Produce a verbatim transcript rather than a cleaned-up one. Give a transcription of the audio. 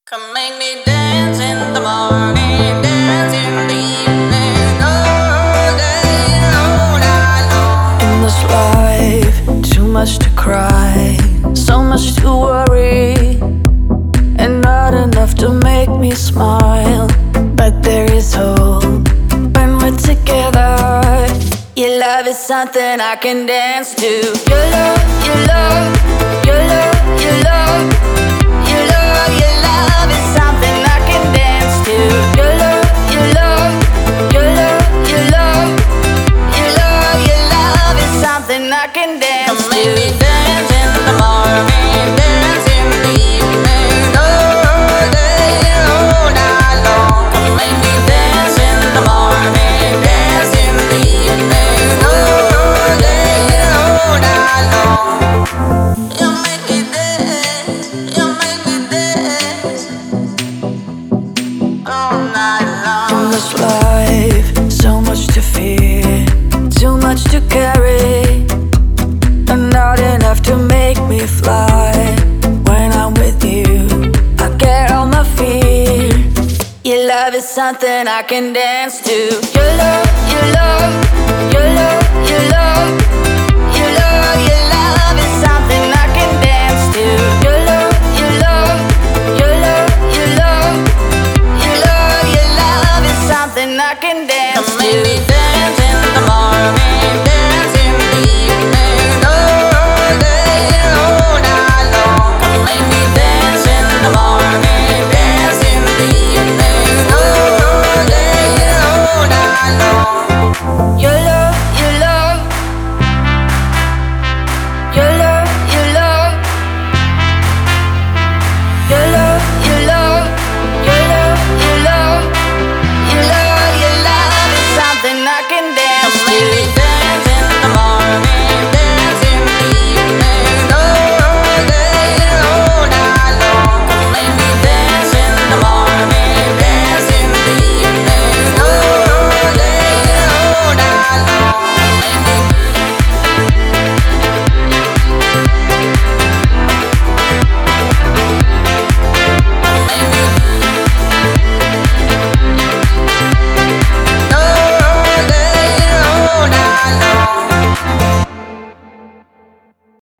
Come make me dance in the morning, dance in the evening, all day, all night long. In this life, too much to cry, so much to worry, and not enough to make me smile. But there is hope when we're together. Your love is something I can dance to. Your love, your love, your love, your love. Your love, your love is something I can dance to. Your love, your love, your love, your love. Your love, your love is something I can dance to. Come make me dance in the morning, dance in the evening, all day, all night long. Come make me dance in the morning, dance in the evening, all day, all night long. You make me dance, you make me dance all night long. In this life, so much to fear, too much to carry, and not enough to make me fly. When I'm with you, I get all my fear. Your love is something I can dance to. Your love, your love, your